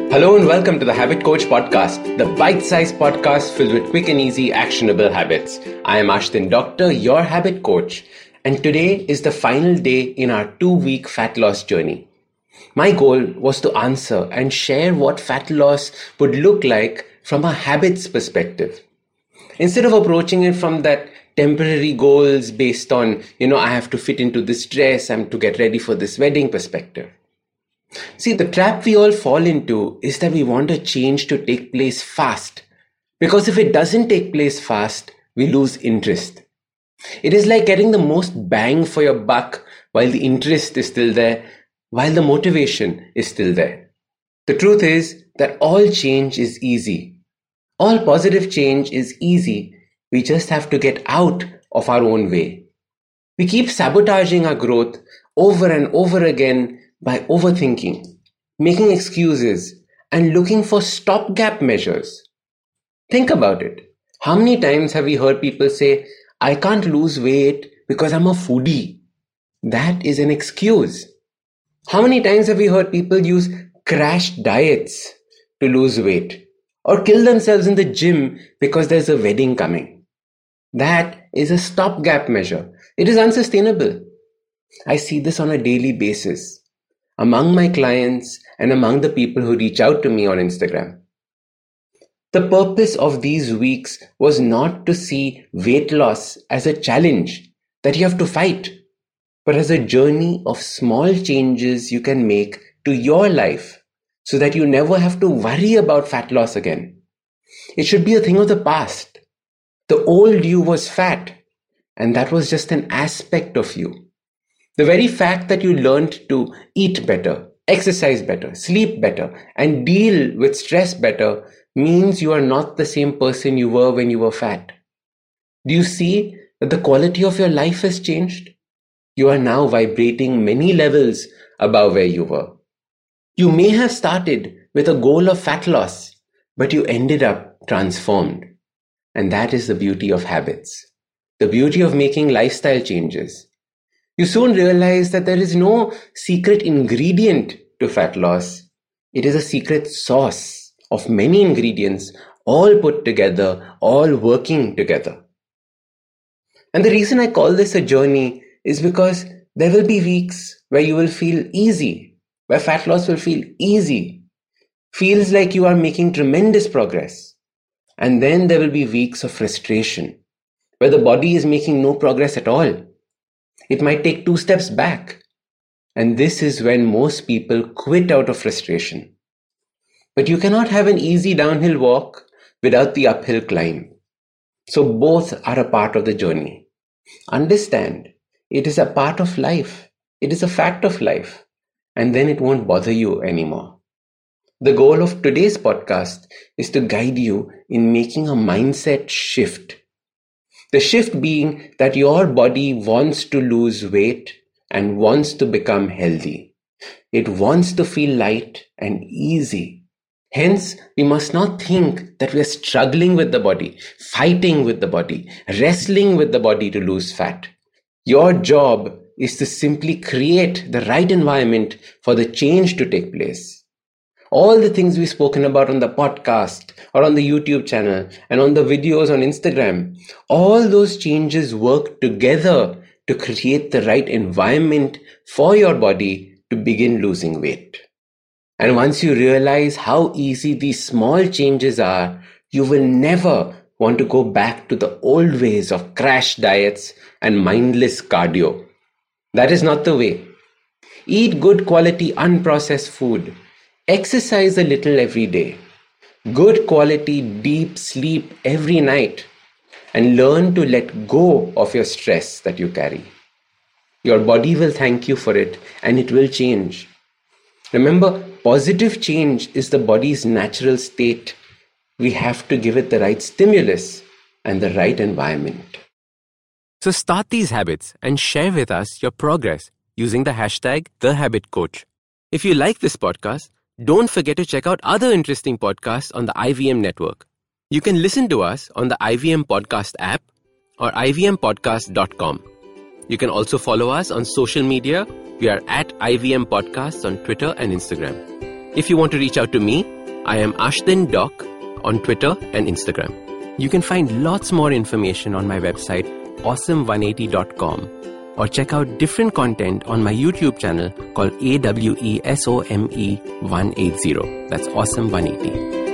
Hello and welcome to the Habit Coach Podcast, the bite-sized podcast filled with quick and easy actionable habits. I am Ashdin Doctor, your habit coach, and today is the final day in our 2-week fat loss journey. My goal was to answer and share what fat loss would look like from a habits perspective. Instead of approaching it from that temporary goals based on, I have to fit into this dress, I'm to get ready for this wedding perspective. See, the trap we all fall into is that we want a change to take place fast. Because if it doesn't take place fast, we lose interest. It is like getting the most bang for your buck while the interest is still there, while the motivation is still there. The truth is that all change is easy. All positive change is easy. We just have to get out of our own way. We keep sabotaging our growth over and over again by overthinking, making excuses, and looking for stopgap measures. Think about it. How many times have we heard people say, I can't lose weight because I'm a foodie? That is an excuse. How many times have we heard people use crash diets to lose weight or kill themselves in the gym because there's a wedding coming? That is a stopgap measure. It is unsustainable. I see this on a daily basis among my clients and among the people who reach out to me on Instagram. The purpose of these weeks was not to see weight loss as a challenge that you have to fight, but as a journey of small changes you can make to your life so that you never have to worry about fat loss again. It should be a thing of the past. The old you was fat, and that was just an aspect of you. The very fact that you learned to eat better, exercise better, sleep better, and deal with stress better means you are not the same person you were when you were fat. Do you see that the quality of your life has changed? You are now vibrating many levels above where you were. You may have started with a goal of fat loss, but you ended up transformed. And that is the beauty of habits, the beauty of making lifestyle changes. You soon realize that there is no secret ingredient to fat loss. It is a secret sauce of many ingredients, all put together, all working together. And the reason I call this a journey is because there will be weeks where you will feel easy, where fat loss will feel easy, feels like you are making tremendous progress. And then there will be weeks of frustration, where the body is making no progress at all. It might take 2 steps back. And this is when most people quit out of frustration. But you cannot have an easy downhill walk without the uphill climb. So both are a part of the journey. Understand, it is a part of life. It is a fact of life. And then it won't bother you anymore. The goal of today's podcast is to guide you in making a mindset shift. The shift being that your body wants to lose weight and wants to become healthy. It wants to feel light and easy. Hence, we must not think that we are struggling with the body, fighting with the body, wrestling with the body to lose fat. Your job is to simply create the right environment for the change to take place. All the things we've spoken about on the podcast or on the YouTube channel and on the videos on Instagram, all those changes work together to create the right environment for your body to begin losing weight. And once you realize how easy these small changes are, you will never want to go back to the old ways of crash diets and mindless cardio. That is not the way. Eat good quality unprocessed food. Exercise a little every day. Good quality deep sleep every night. And learn to let go of your stress that you carry. Your body will thank you for it and it will change. Remember, positive change is the body's natural state. We have to give it the right stimulus and the right environment. So start these habits and share with us your progress using the hashtag #TheHabitCoach. If you like this podcast, don't forget to check out other interesting podcasts on the IVM network. You can listen to us on the IVM Podcast app or ivmpodcast.com. You can also follow us on social media. We are at IVM Podcasts on Twitter and Instagram. If you want to reach out to me, I am Ashdin Doc on Twitter and Instagram. You can find lots more information on my website, awesome180.com, or check out different content on my YouTube channel called AWESOME180. That's Awesome 180.